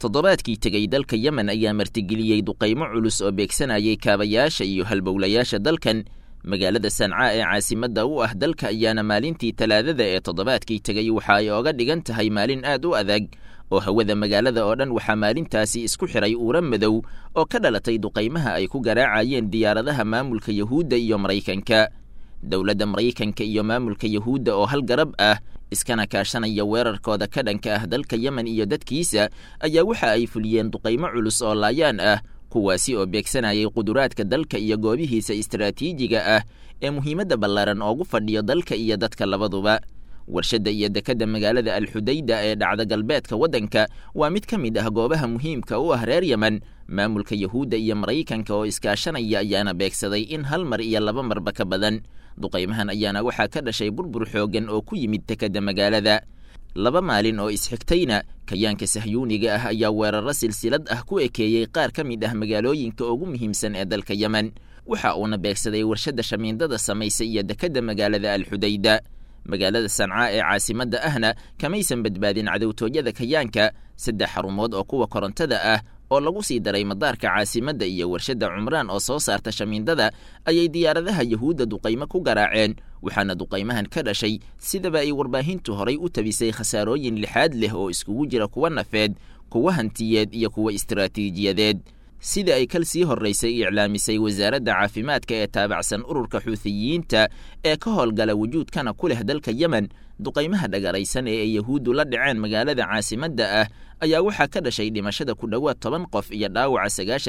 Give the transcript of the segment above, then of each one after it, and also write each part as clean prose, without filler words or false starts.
toddobaadkii tegay dalka Yemen ayaa martigeliyey duqaymo culus oo beegsanayay kaabayaasha iyo halbowlayaasha dalkan. magaalada Sanca ee caasimadda u ah dalka ayaana maalintii Talaadada ee toddobaadkii tegay waxa ay oga dhigan tahay maalin aad u adag oo hawada magaalada oo dhan waxaa maalintaasi isku xiray uura madow oo ka dhalatay duqaymaha ay ku garaacayeen diyaaradaha maamulka Yahuudda iyo Mareykanka. dowladda Mareykanka iyo maamulka Yahuudda oo hal garab ah iskana kaashanaya weerarkooda ka dhanka ah dalka Yemen iyo dadkiisa ayaa waxa ay fuliyeen duqaymo culus oo laayaan ah kuwaasi oo beegsanayay quduraadka dalka iyo goobihiisa istiraatiijiga ah ee muhiimadda ballaaran ugu fadhiyo dalka iyo dadka labaduba. warshada iyo dekada magaalada Al-Hudayda ee dhacda galbeedka waddanka waa mid ka mid ah goobaha muhiimka u ah reer Yemen. maamulka Yahuudda iyo Mareykanka oo iskaashanaya ayaana beegsaday in hal mar iyo laba marba ka badan. duqaymahan ayaana waxaa ka dhashay burbur xoogan oo ku yimid dekada magaalada. laba maalin oo isxigtayna kayaanka sahyuuniga ah ayaa weeraro silsilad ah ku ekeeyey qaar ka mid ah magaalooyinka ugu muhiimsan ee dalka Yemen. waxa uuna beegsaday warshada shamiindada samaysa iyo dekada magaalada Al-Hudayda. magaalada Sanca ee caasimadda ahna kamaysan badbaadin cadowtooyada kayaanka. 3 xarumood oo kuwa korontada ah oo lagu sii daray madaarka caasimadda iyo warshada Cumraan oo soo saarta shamiindada ayay diyaaradaha Yahuudda duqaymo ku garaaceen. waxaana duqaymahan ka dhashay sidaba ay warbaahintu horay u tabisay khasaarooyin lixaad leh oo iskugu jira kuwa nafeed, kuwa hantiyeed iyo kuwa istiraatiijiyadeed. sida ay kal sii horeysay iclaamisay wasaaradda caafimaadka ee taabacsan ururka Xuuthiyiinta ee ka howlgala wujuudkana ku leh dalka Yemen, duqaymaha dhagaraysan ee Yahuuddu la dhaceen magaalada caasimadda ah ayaa waxaa ka dhashay dhimashada ku dhowaad 10 qof iyo dhaawaca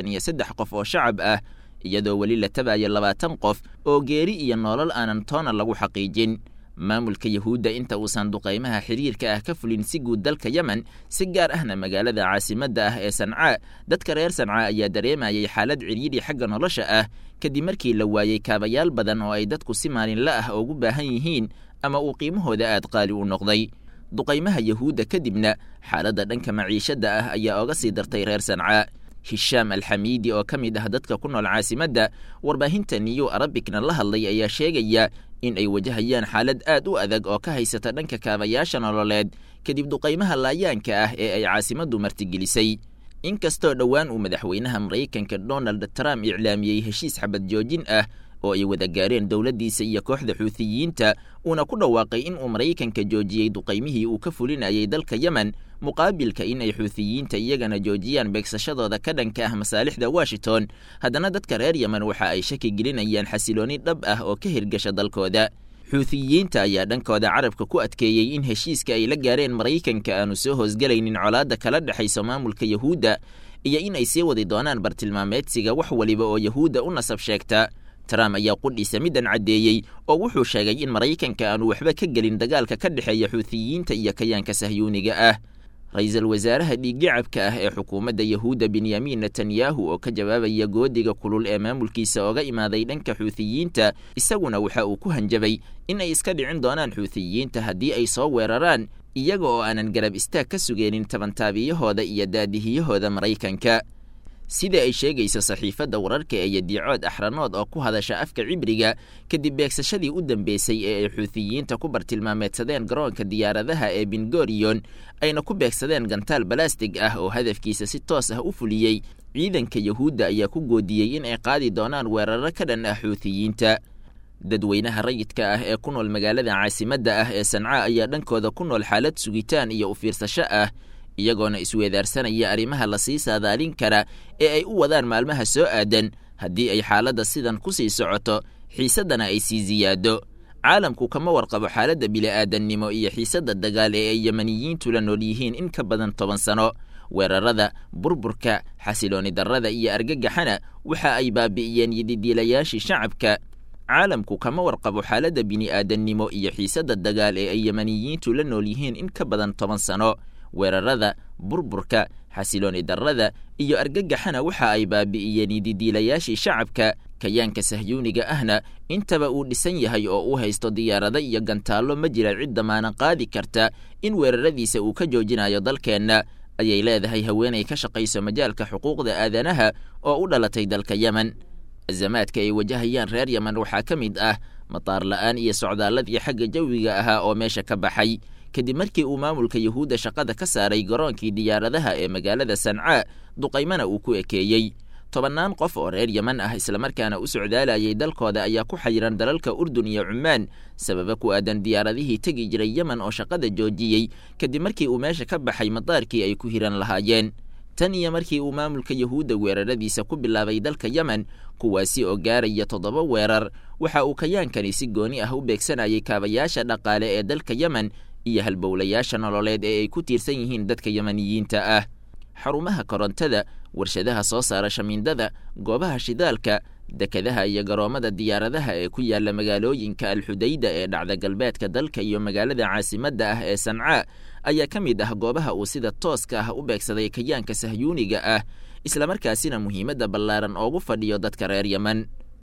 93 qof oo shacab ah, iyadoo weli la tabayo 20 qof oo geeri iyo nolol aanan toona lagu xaqiijin. maamulka Yahuudda inta uusan duqaymaha xiriirka ah ka fulin si guud dalka Yemen, si gaar ahna magaalada caasimadda ah ee Sanca, dadka reer Sanca ayaa dareemayay xaalad ciriiri xagga nolosha ah kadib markii la waayay kaabayaal badan oo ay dadku si maalinle ah ugu baahan yihiin ama uu qiimahooda aad qaali u noqday. duqaymaha Yahuudda kadibna xaaladda dhanka maciishada ah ayaa oga sii dartay reer Sanca. Hisham Al-Hamidi oo ka mid ah dadka ku nool caasimadda, warbaahinta New Arabicna la hadlay ayaa sheegaya in ay wajahayaan xaalad aad u adag oo ka haysata dhanka kaabayaasha nololeed kadib duqaymaha laayaanka ah ee ay caasimaddu martigelisay. inkastoo dhowaan uu madaxweynaha Mareykanka Donald Trump iclaamiyey heshiis xabad joojin ah oo ay wada gaareen dowladdiisa iyo kooxda Xuuthiyiinta, uuna ku dhawaaqay in uu Mareykanka joojiyey duqaymihii uu ka fulinayay dalka Yemen, muqaabilka in ay Xuuthiyiinta iyagana joojiyaan beegsashadooda ka dhanka ah masaalixda Washington. haddana dadka reer Yemen waxa ay shaki gelinayaan xasilooni dhab ah oo ka hirgasha dalkooda. Xuuthiyiinta ayaa dhankooda carabka ku adkeeyey in heshiiska ay la gaareen Mareykanka aanu soo hoosgalaynin colaadda kala dhexaysa maamulka Yahuudda iyo in ay sii wadi doonaan bartilmaameedsiga wax waliba oo Yahuudda u nasab sheegta. Trump ayaa qudhiisa midan cadeeyey oo wuxuu sheegay in Mareykanka aanu waxba ka gelin dagaalka ka dhexeeya Xuuthiyiinta iyo kayaanka sahyuuniga ah. ra'iisul wasaaraha dhiiggacabka ah ee xukuumadda Yahuudda Benjamin Netanyahu oo ka jawaabaya goodiga kulul ee maamulkiisa oga imaaday dhanka Xuuthiyiinta, isaguna waxa uu ku hanjabay in ay iska dhicin doonaan Xuuthiyiinta haddii ay soo weeraraan, iyaga oo aanan garab istaag ka sugeenin tabantaabiyahooda iyo daadihiyahooda Mareykanka. sida ay sheegayso saxiifadda wararka ee Yedicood Axranood oo ku hadasha afka Cibriga, kadib beegsashadii u dambeysay ee ay Xuuthiyiinta ku bartilmaameedsadeen garoonka diyaaradaha ee Ben Gurion, ayna ku beegsadeen gantaal balastig ah oo hadafkiisa si toos ah u fuliyey, ciidanka Yahuudda ayaa ku goodiyey in ay qaadi doonaan weeraro ka dhan ah Xuuthiyiinta. dadweynaha rayidka ah ee ku nool magaalada caasimadda ah ee Sanca ayaa dhankooda ku nool xaalad sugitaan iyo u fiirsasho ah, iyagoona isweedaarsanaya arrimaha la sii saadaalin kara ee ay u wadaan maalmaha soo aadan haddii ay xaaladda sidan ku sii socoto, xiisaddana ay sii ziyaado. caalamku kama warqabo xaaladda bini'aadannimo iyo xiisadda dagaal ee ay Yemeniyiintu la nool yihiin in ka badan 10 sano. weerarada, burburka, xasilooni darrada iyo argagaxana waxa ay baabi'iyeen yididiilayaashii shacabka. caalamku kama warqabo xaaladda bini'aadannimo iyo xiisadda dagaal ee ay Yemeniyiintu la nool yihiin in ka badan 10 sano. weerarada, burburka, xasilooni darrada iyo argagaxana waxa ay baabi'iyeen yididiilayaashii shacabka. kayaanka sahyuuniga ahna intaba uu dhisan yahay oo uu haysto diyaarado iyo gantaallo, ma jira cid damaana qaadi karta in weeraradiisa uu ka joojinayo dalkeenna, ayay leedahay haweenay ka shaqayso majaalka xuquuqda aadanaha oo u dhalatay dalka Yemen. azamaadka ay wajahayaan reer Yemen waxaa ka mid ah mataar la'aan iyo socdaaladii xagga jawiga ahaa oo meesha ka baxay. kadib markii uu maamulka yuhuudda shaqada ka saaray garoonkii diyaaradaha ee magaalada Sancaa duqaymana uu ku ekeeyey. 10 qof oo reer Yemen ah islamarkaana u socdaalayay dalkooda ayaa ku xayiran dalalka Urdun iyo Cumaan sababa ku aadan diyaaradihii tegi jiray Yemen oo shaqada joojiyey kadib markii uu meesha ka baxay madaarkii ay ku hiran lahaayeen. tan iyo markii uu maamulka yuhuudda weeraradiisa ku bilaabay dalka Yemen kuwaasi oo gaaraya 7 weerar waxa uu kayaankani si gooni ah u beegsanayay kaabayaasha dhaqaale ee dalka Yemen iyo halbowlayaasha nololeed ee ay ku tiirsan yihiin dadka Yemeniyiinta ah. xarumaha korontada, warshadaha soo saara shamiindada, goobaha shidaalka, dekadaha iyo garoomada diyaaradaha ee ku yaala magaalooyinka Al-Xudayda ee dhacda galbeedka dalka iyo magaalada caasimadda ah ee Sancaa ayaa ka mid ah goobaha uu sida tooska ah u beegsaday kayaanka Sahyuuniga ah, isla markaasina muhiimadda ballaaran ugu fadhiyo dadka reer Yemen.